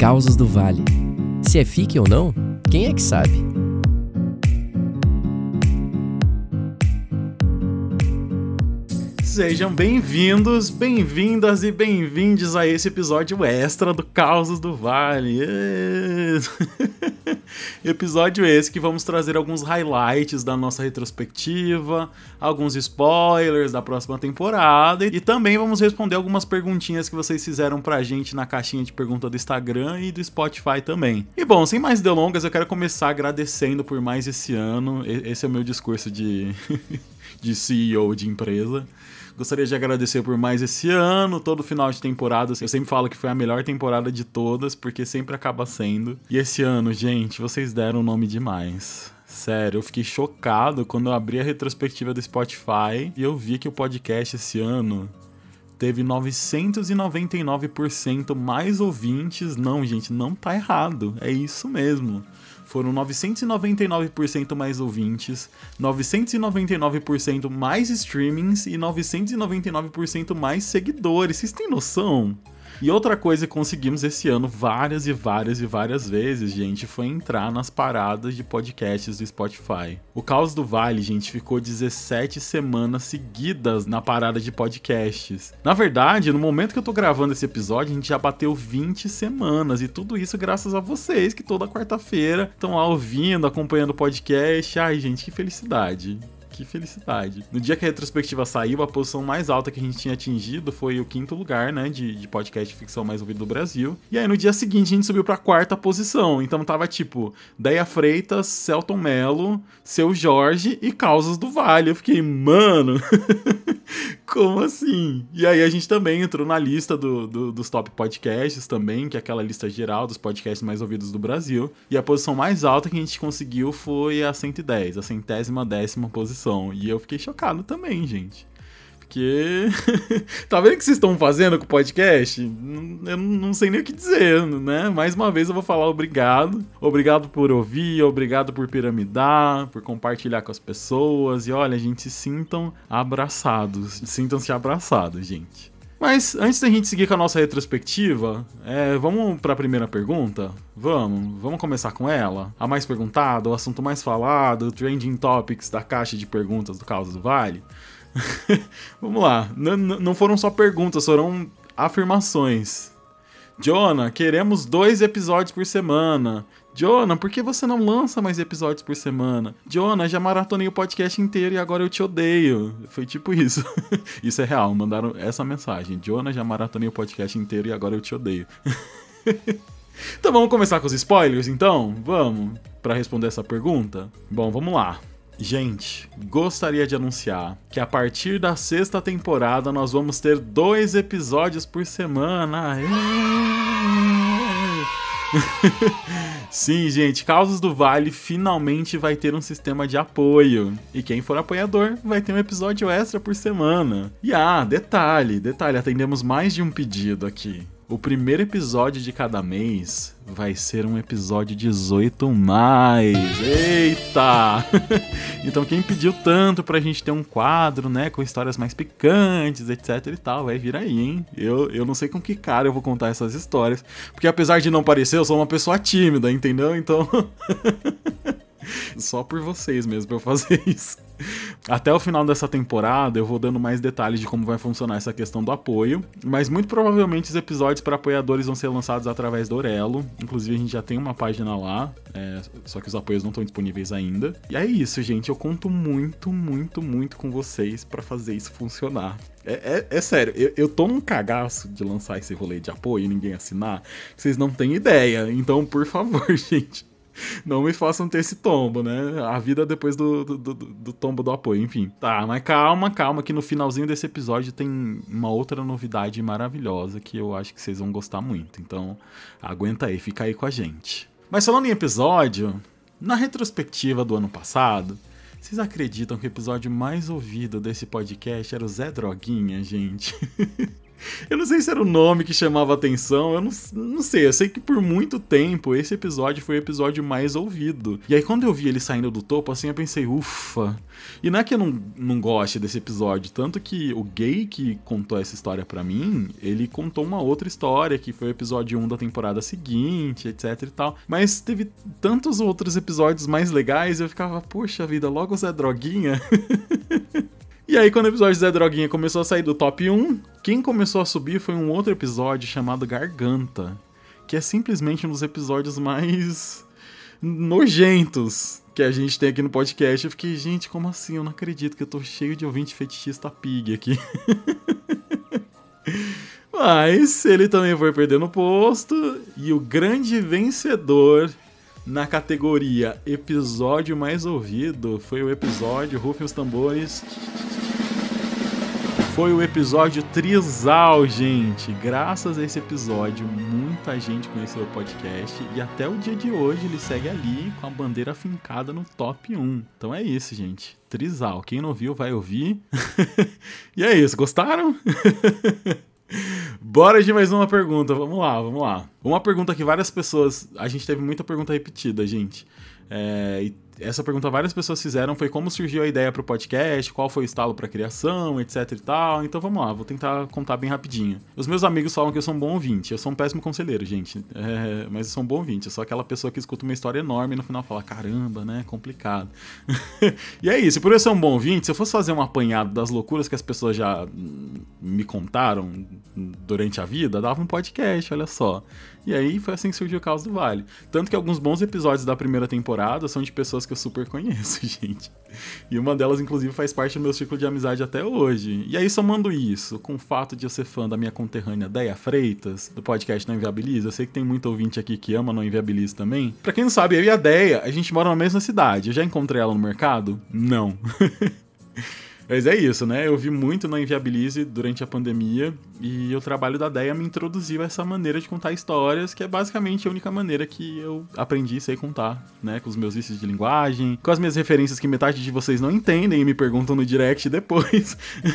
Causos do Vale. Se é fique ou não, quem é que sabe? Sejam bem-vindos, bem-vindas e bem-vindes a esse episódio extra do Causos do Vale. Episódio esse que vamos trazer alguns highlights da nossa retrospectiva, alguns spoilers da próxima temporada e também vamos responder algumas perguntinhas que vocês fizeram pra gente na caixinha de pergunta do Instagram e do Spotify também. E bom, sem mais delongas, eu quero começar agradecendo por mais esse ano. Esse é o meu discurso de CEO de empresa. Gostaria de agradecer por mais esse ano, todo final de temporada. Eu sempre falo que foi a melhor temporada de todas, porque sempre acaba sendo. E esse ano, gente, vocês deram o nome demais. Sério, eu fiquei chocado quando eu abri a retrospectiva do Spotify e eu vi que o podcast esse ano teve 999% mais ouvintes. Não, gente, não tá errado. É isso mesmo. Foram 999% mais ouvintes, 999% mais streamings e 999% mais seguidores. Vocês têm noção? E outra coisa que conseguimos esse ano várias vezes, gente, foi entrar nas paradas de podcasts do Spotify. O Caos do Vale, gente, ficou 17 semanas seguidas na parada de podcasts. Na verdade, no momento que eu tô gravando esse episódio, a gente já bateu 20 semanas. E tudo isso graças a vocês, que toda quarta-feira estão lá ouvindo, acompanhando o podcast. Ai, gente, que felicidade. Que felicidade. No dia que a retrospectiva saiu, a posição mais alta que a gente tinha atingido foi o 5º lugar, né, de podcast de ficção mais ouvido do Brasil. E aí no dia seguinte a gente subiu pra 4ª posição. Então tava tipo, Deia Freitas, Celton Mello, Seu Jorge e Causos do Vale. Eu fiquei, mano, como assim? E aí a gente também entrou na lista dos top podcasts também, que é aquela lista geral dos podcasts mais ouvidos do Brasil. E a posição mais alta que a gente conseguiu foi a 110, a 110ª posição. E eu fiquei chocado também, gente. Porque... tá vendo o que vocês estão fazendo com o podcast? Eu não sei nem o que dizer, né? Mais uma vez eu vou falar obrigado. Obrigado por ouvir, obrigado por piramidar, por compartilhar com as pessoas. E olha, gente, sintam abraçados. Sintam-se abraçados, gente. Mas antes da gente seguir com a nossa retrospectiva, vamos para a primeira pergunta? Vamos começar com ela? A mais perguntada, o assunto mais falado, o trending topics da caixa de perguntas do Causos do Vale? Vamos lá, não foram só perguntas, foram afirmações. Jonah, queremos 2 episódios por semana. Jonah, por que você não lança mais episódios por semana? Jonah, já maratonei o podcast inteiro e agora eu te odeio. Foi tipo isso. Isso é real, mandaram essa mensagem. Jonah, já maratonei o podcast inteiro e agora eu te odeio. Então vamos começar com os spoilers, então? Vamos? Pra responder essa pergunta? Bom, vamos lá. Gente, gostaria de anunciar que a partir da 6ª temporada nós vamos ter 2 episódios por semana. Sim, gente, Causos do Vale finalmente vai ter um sistema de apoio. E quem for apoiador vai ter um episódio extra por semana. E detalhe, atendemos mais de um pedido aqui. O primeiro episódio de cada mês vai ser um episódio 18+. Eita! Então quem pediu tanto pra gente ter um quadro, né, com histórias mais picantes, etc e tal, vai vir aí, hein? Eu não sei com que cara eu vou contar essas histórias, porque apesar de não parecer, eu sou uma pessoa tímida, entendeu? Então... só por vocês mesmo pra eu fazer isso. Até o final dessa temporada eu vou dando mais detalhes de como vai funcionar essa questão do apoio, mas muito provavelmente os episódios para apoiadores vão ser lançados através do Orelo. Inclusive a gente já tem uma página lá, só que os apoios não estão disponíveis ainda. E é isso, gente, eu conto muito com vocês para fazer isso funcionar. É sério, eu tô num cagaço de lançar esse rolê de apoio e ninguém assinar, vocês não têm ideia. Então, por favor, gente, não me façam ter esse tombo, né? A vida depois do tombo do apoio, enfim. Tá, mas calma, que no finalzinho desse episódio tem uma outra novidade maravilhosa que eu acho que vocês vão gostar muito. Então, aguenta aí, fica aí com a gente. Mas falando em episódio, na retrospectiva do ano passado, vocês acreditam que o episódio mais ouvido desse podcast era o Zé Droguinha, gente? Eu não sei se era o nome que chamava atenção, eu não sei. Eu sei que por muito tempo esse episódio foi o episódio mais ouvido. E aí quando eu vi ele saindo do topo, assim, eu pensei, ufa. E não é que eu não goste desse episódio, tanto que o gay que contou essa história pra mim, ele contou uma outra história, que foi o episódio 1 da temporada seguinte, etc e tal. Mas teve tantos outros episódios mais legais, eu ficava, poxa vida, logo o Zé Droguinha. E aí, quando o episódio Zé Droguinha começou a sair do top 1, quem começou a subir foi um outro episódio chamado Garganta, que é simplesmente um dos episódios mais nojentos que a gente tem aqui no podcast. Eu fiquei, gente, como assim? Eu não acredito que eu tô cheio de ouvinte fetichista pig aqui. Mas ele também foi perdendo posto, e o grande vencedor na categoria episódio mais ouvido foi o episódio, rufem os tambores, foi o episódio Trisal, gente. Graças a esse episódio, muita gente conheceu o podcast e até o dia de hoje ele segue ali com a bandeira fincada no top 1. Então é isso, gente. Trisal. Quem não ouviu, vai ouvir. E é isso. Gostaram? Bora de mais uma pergunta. Vamos lá. Uma pergunta que várias pessoas... A gente teve muita pergunta repetida, gente. E essa pergunta várias pessoas fizeram, foi como surgiu a ideia pro podcast, qual foi o estalo pra criação, etc e tal. Então vamos lá, vou tentar contar bem rapidinho. Os meus amigos falam que eu sou um bom ouvinte. Eu sou um péssimo conselheiro, gente. Mas eu sou um bom ouvinte. Eu sou aquela pessoa que escuta uma história enorme e no final fala, caramba, né? Complicado. E é isso. Por eu ser um bom ouvinte, se eu fosse fazer um apanhado das loucuras que as pessoas já me contaram durante a vida, dava um podcast, olha só. E aí foi assim que surgiu o Caos do Vale. Tanto que alguns bons episódios da primeira temporada são de pessoas que eu super conheço, gente. E uma delas, inclusive, faz parte do meu círculo de amizade até hoje. E aí, somando isso, com o fato de eu ser fã da minha conterrânea Deia Freitas, do podcast Não Inviabiliza, eu sei que tem muito ouvinte aqui que ama Não Inviabiliza também. Pra quem não sabe, eu e a Deia, a gente mora na mesma cidade. Eu já encontrei ela no mercado? Não. Mas é isso, né? Eu vi muito no Inviabilize durante a pandemia e o trabalho da Deia me introduziu a essa maneira de contar histórias, que é basicamente a única maneira que eu aprendi e sei contar, né? Com os meus vícios de linguagem, com as minhas referências que metade de vocês não entendem e me perguntam no direct depois.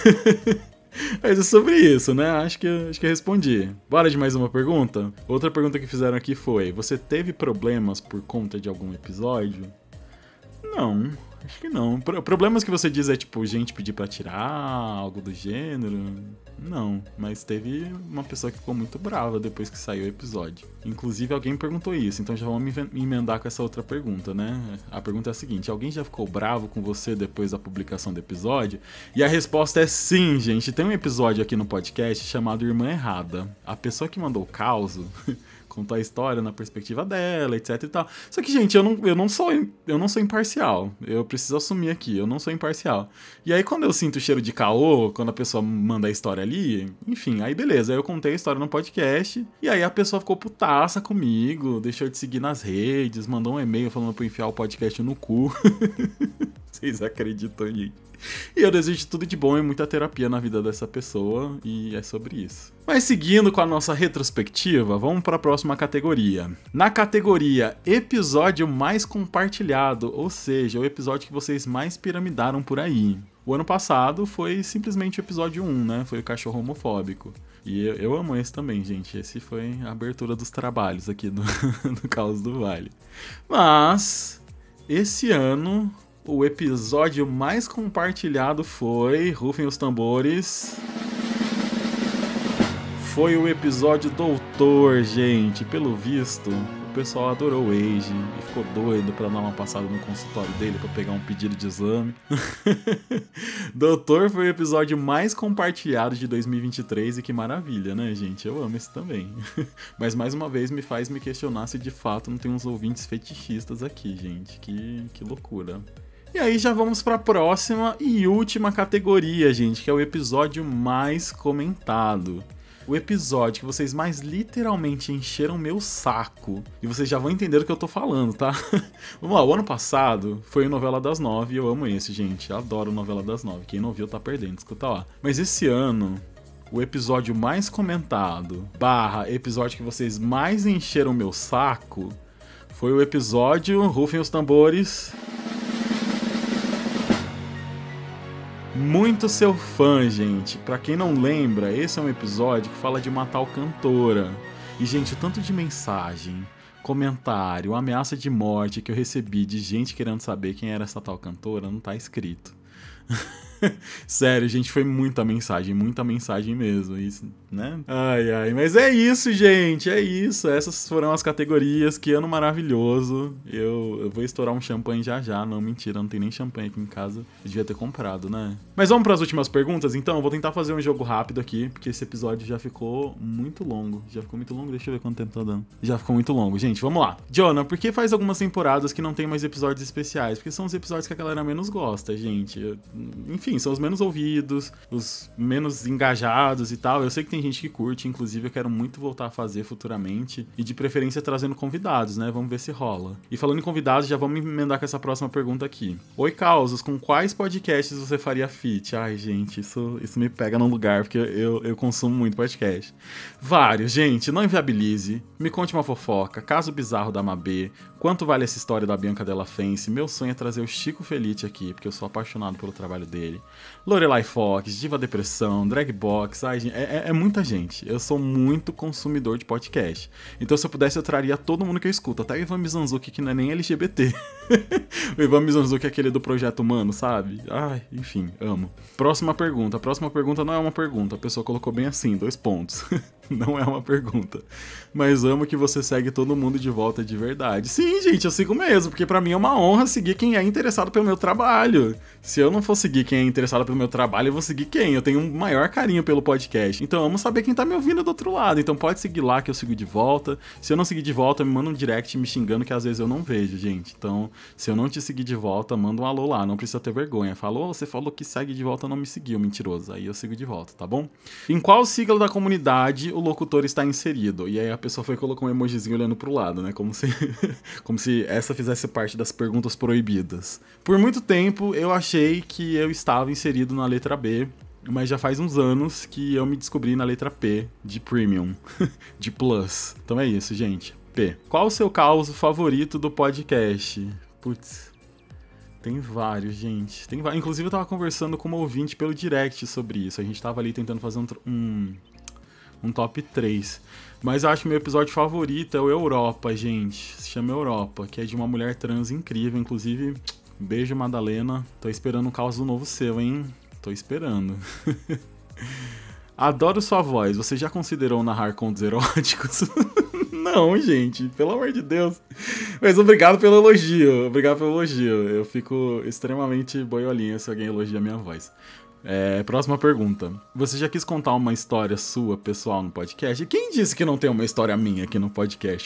Mas é sobre isso, né? Acho que eu respondi. Bora de mais uma pergunta? Outra pergunta que fizeram aqui foi: você teve problemas por conta de algum episódio? Não. Acho que não. Problemas que você diz é tipo gente pedir pra tirar, algo do gênero? Não, mas teve uma pessoa que ficou muito brava depois que saiu o episódio. Inclusive alguém perguntou isso, então já vamos emendar com essa outra pergunta, né? A pergunta é a seguinte: alguém já ficou bravo com você depois da publicação do episódio? E a resposta é sim, gente. Tem um episódio aqui no podcast chamado Irmã Errada. A pessoa que mandou o caos contar a história na perspectiva dela, etc e tal. Só que, gente, eu não sou imparcial. Eu preciso assumir aqui, eu não sou imparcial. E aí, quando eu sinto o cheiro de caô, quando a pessoa manda a história ali, enfim, aí beleza. Aí eu contei a história no podcast, e aí a pessoa ficou putaça comigo, deixou de seguir nas redes, mandou um e-mail falando pra eu enfiar o podcast no cu. Vocês acreditam, gente? E eu desejo tudo de bom e muita terapia na vida dessa pessoa, e é sobre isso. Mas seguindo com a nossa retrospectiva, vamos para a próxima categoria. Na categoria episódio mais compartilhado, ou seja, o episódio que vocês mais piramidaram por aí. O ano passado foi simplesmente o episódio 1, né? Foi o cachorro homofóbico. E eu amo esse também, gente. Esse foi a abertura dos trabalhos aqui do Caos do Vale. Mas esse ano o episódio mais compartilhado foi, rufem os tambores, foi o episódio Doutor, gente. Pelo visto, o pessoal adorou o Age e ficou doido pra dar uma passada no consultório dele pra pegar um pedido de exame. Doutor foi o episódio mais compartilhado de 2023 e que maravilha, né, gente? Eu amo esse também. Mas mais uma vez me faz me questionar se de fato não tem uns ouvintes fetichistas aqui, gente. Que loucura. E aí já vamos para a próxima e última categoria, gente, que é o episódio mais comentado. O episódio que vocês mais literalmente encheram meu saco. E vocês já vão entender do que eu tô falando, tá? Vamos lá, o ano passado foi o Novela das 9 e eu amo esse, gente. Eu adoro Novela das 9. Quem não viu tá perdendo, escuta lá. Mas esse ano, o episódio mais comentado, episódio que vocês mais encheram meu saco, foi o episódio, rufem os tambores, Muito seu fã, gente. Pra quem não lembra, esse é um episódio que fala de uma tal cantora. E, gente, o tanto de mensagem, comentário, ameaça de morte que eu recebi de gente querendo saber quem era essa tal cantora não tá escrito. Sério, gente, foi muita mensagem mesmo, isso, né? Ai, mas é isso, gente, é isso. Essas foram as categorias, que ano maravilhoso. Eu vou estourar um champanhe já, não, mentira, não tem nem champanhe aqui em casa. Eu devia ter comprado, né? Mas vamos pras últimas perguntas, então? Eu vou tentar fazer um jogo rápido aqui, porque esse episódio já ficou muito longo. Deixa eu ver quanto tempo tá dando. Já ficou muito longo, gente, vamos lá. Jonah, por que faz algumas temporadas que não tem mais episódios especiais? Porque são os episódios que a galera menos gosta, gente. Enfim, são os menos ouvidos, os menos engajados e tal. Eu sei que tem gente que curte, inclusive eu quero muito voltar a fazer futuramente, e de preferência trazendo convidados, né? Vamos ver se rola. E falando em convidados, já vamos emendar com essa próxima pergunta aqui. Oi, Causos, com quais podcasts você faria feat? Ai, gente, isso me pega num lugar, porque eu consumo muito podcast. Vários, gente, não inviabilize, me conte uma fofoca, caso bizarro da Mabê, quanto vale essa história da Bianca Della Fence, meu sonho é trazer o Chico Felice aqui, porque eu sou apaixonado pelo trabalho dele. Lorelai Fox, Diva Depressão, Dragbox, ai, gente, é muita gente. Eu sou muito consumidor de podcast. Então, se eu pudesse, eu traria todo mundo que eu escuto, até o Ivan Mizanzuki, que não é nem LGBT. O Ivan Mizanzuki é aquele do Projeto Humano, sabe? Ai, enfim, amo. Próxima pergunta. A próxima pergunta não é uma pergunta, a pessoa colocou bem assim, 2 pontos. Não é uma pergunta. Mas amo que você segue todo mundo de volta de verdade. Sim, gente, eu sigo mesmo, porque pra mim é uma honra seguir quem é interessado pelo meu trabalho. Se eu não for seguir quem é interessado pelo meu trabalho, eu vou seguir quem? Eu tenho um maior carinho pelo podcast. Então eu amo saber quem tá me ouvindo do outro lado. Então pode seguir lá que eu sigo de volta. Se eu não seguir de volta, me manda um direct me xingando, que às vezes eu não vejo, gente. Então, se eu não te seguir de volta, manda um alô lá, não precisa ter vergonha. Falou, você falou que segue de volta, não me seguiu, mentiroso. Aí eu sigo de volta, tá bom? Em qual sigla da comunidade o locutor está inserido? E aí a pessoa foi e colocou um emojizinho olhando pro lado, né? Como se essa fizesse parte das perguntas proibidas. Por muito tempo eu achei que eu estava inserido na letra B, mas já faz uns anos que eu me descobri na letra P, de Premium, de Plus. Então é isso, gente. P. Qual o seu caos favorito do podcast? Putz, tem vários, gente. Tem vários. Inclusive eu tava conversando com uma ouvinte pelo direct sobre isso. A gente tava ali tentando fazer um top 3. Mas eu acho que meu episódio favorito é o Europa, gente. Se chama Europa, que é de uma mulher trans incrível. Inclusive, beijo, Madalena. Tô esperando um caos do novo seu, hein? Tô esperando. Adoro sua voz. Você já considerou narrar contos eróticos? Não, gente. Pelo amor de Deus. Mas obrigado pelo elogio. Eu fico extremamente boiolinha se alguém elogia a minha voz. Próxima pergunta. Você já quis contar uma história sua, pessoal, no podcast? E quem disse que não tem uma história minha aqui no podcast?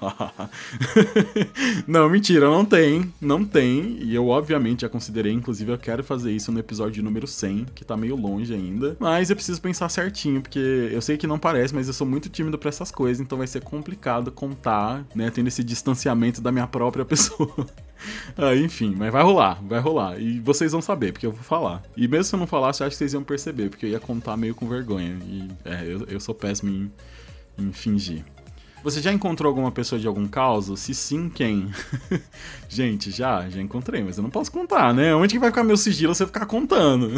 Não, mentira, não tem. Não tem. E eu, obviamente, já considerei. Inclusive, eu quero fazer isso no episódio número 100, que tá meio longe ainda. Mas eu preciso pensar certinho, porque eu sei que não parece, mas eu sou muito tímido pra essas coisas. Então vai ser complicado contar, né? Tendo esse distanciamento da minha própria pessoa. Enfim, mas vai rolar. E vocês vão saber, porque eu vou falar. E mesmo se eu não falasse, eu acho que vocês iam perceber, porque eu ia contar meio com vergonha. E eu sou péssimo em fingir. Você já encontrou alguma pessoa de algum caos? Se sim, quem? Gente, já encontrei, mas eu não posso contar, né? Onde que vai ficar meu sigilo se eu ficar contando?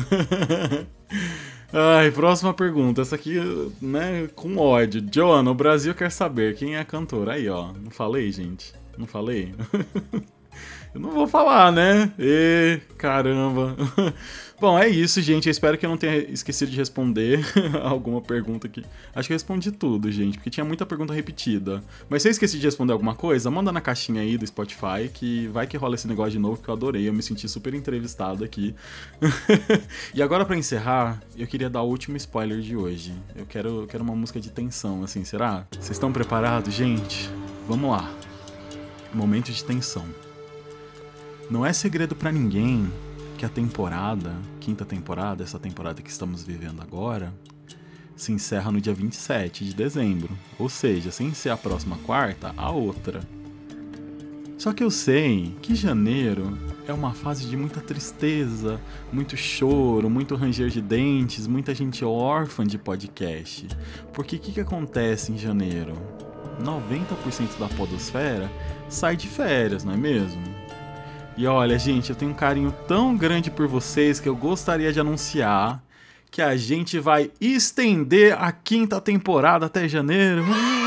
Próxima pergunta. Essa aqui, né, com ódio. Joana, o Brasil quer saber quem é a cantora. Aí, ó. Não falei, gente? Não falei? Eu não vou falar, né? Caramba. Bom, é isso, gente. Eu espero que eu não tenha esquecido de responder alguma pergunta aqui. Acho que eu respondi tudo, gente, porque tinha muita pergunta repetida. Mas se eu esqueci de responder alguma coisa, manda na caixinha aí do Spotify, que vai que rola esse negócio de novo, que eu adorei. Eu me senti super entrevistado aqui. E agora, pra encerrar, eu queria dar o último spoiler de hoje. Eu quero uma música de tensão, assim, será? Vocês estão preparados, gente? Vamos lá. Momento de tensão. Não é segredo pra ninguém que a quinta temporada, essa temporada que estamos vivendo agora, se encerra no dia 27 de dezembro. Ou seja, sem ser a próxima quarta, a outra. Só que eu sei que janeiro é uma fase de muita tristeza, muito choro, muito ranger de dentes, muita gente órfã de podcast. Porque o que acontece em janeiro? 90% da podosfera sai de férias, não é mesmo? E olha, gente, eu tenho um carinho tão grande por vocês que eu gostaria de anunciar que a gente vai estender a 5ª temporada até janeiro.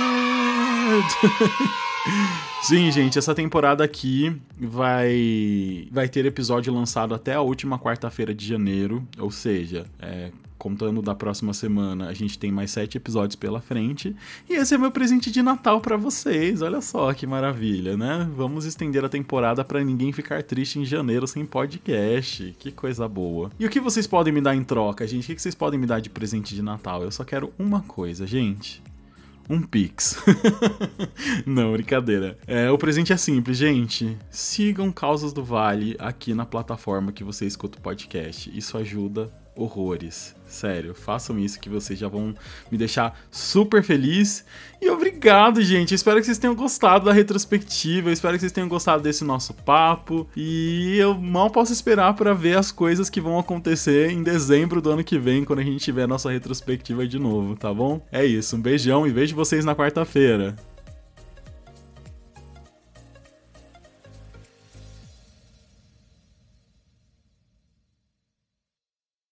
Sim, gente, essa temporada aqui vai ter episódio lançado até a última quarta-feira de janeiro, ou seja, contando da próxima semana, a gente tem mais 7 episódios pela frente, e esse é meu presente de Natal pra vocês, olha só que maravilha, né? Vamos estender a temporada pra ninguém ficar triste em janeiro sem podcast, que coisa boa. E o que vocês podem me dar em troca, gente? O que vocês podem me dar de presente de Natal? Eu só quero uma coisa, gente. Um Pix. Não, brincadeira. O presente é simples, gente. Sigam Causas do Vale aqui na plataforma que você escuta o podcast. Isso ajuda horrores. Sério, façam isso que vocês já vão me deixar super feliz. E obrigado, gente. Espero que vocês tenham gostado da retrospectiva. Espero que vocês tenham gostado desse nosso papo. E eu mal posso esperar para ver as coisas que vão acontecer em dezembro do ano que vem, quando a gente tiver a nossa retrospectiva de novo, tá bom? É isso, um beijão e vejo vocês na quarta-feira.